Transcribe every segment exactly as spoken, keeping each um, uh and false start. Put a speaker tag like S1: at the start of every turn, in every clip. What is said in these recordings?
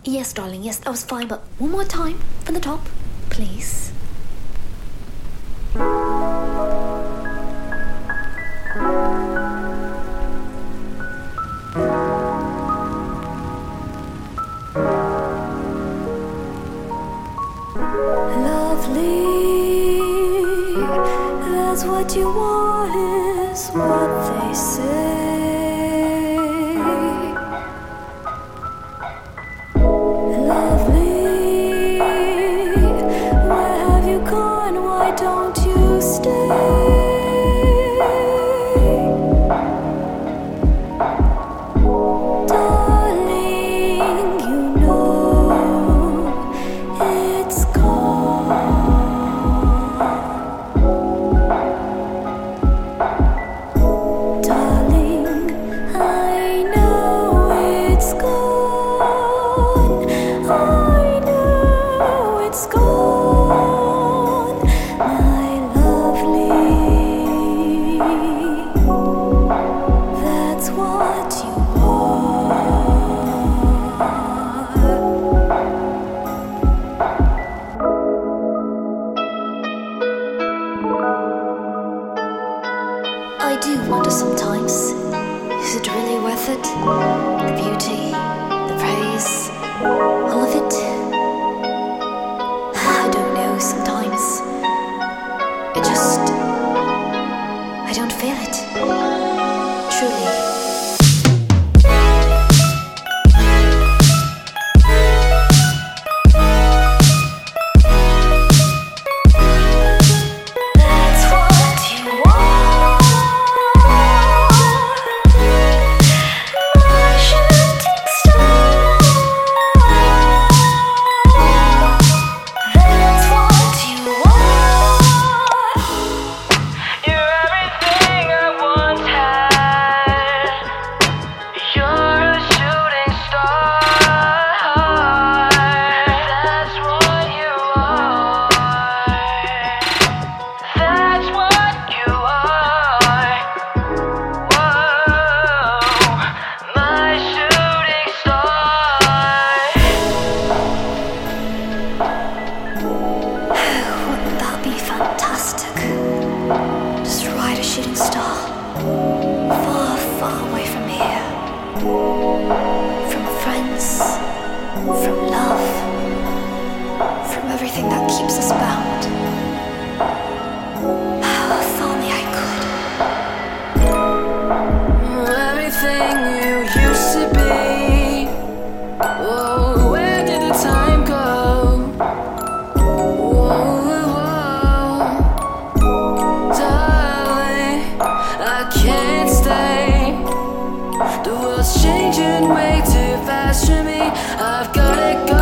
S1: Yes, darling, yes, that was fine, but one more time from the top, please.
S2: Lovely, that's what you want, is what they say. Lovely, where have you gone? Why don't you stay? Darling, you know it's gone. Darling, I know it's gone. I know it's gone, my lovely. That's what you are.
S1: I do wonder sometimes, is it really worth it? The beauty, the praise, all of it? I don't know sometimes. It just... I don't feel it. Truly.
S2: That's what you are. My shooting star. That's what you are. You're everything I once had. You're a shooting star. That's what you are. That's what you are. Whoa, my shooting star.
S1: Wouldn't that be fantastic? Just ride a shooting star. Far, far away from here. From friends. From love. From everything that keeps us bound. If only I could.
S2: Everything you used to be. Whoa, where did the time go? Whoa, darling, I can't stay. The world's changing way too fast for me. I've gotta go.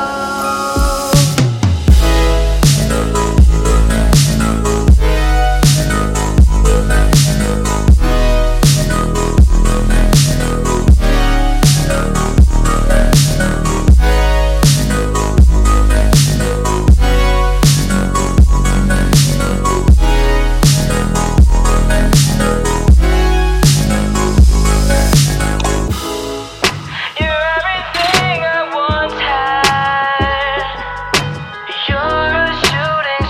S2: You're everything I once had. You're a shooting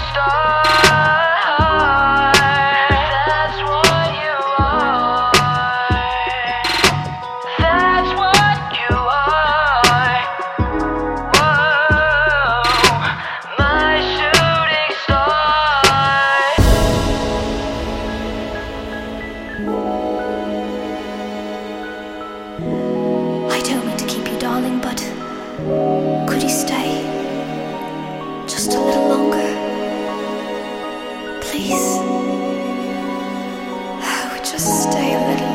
S2: star. That's what you are. That's what you are. Whoa, my shooting star.
S1: I don't mean to keep you, darling, but could you stay just a little longer? Please. Oh, just stay a little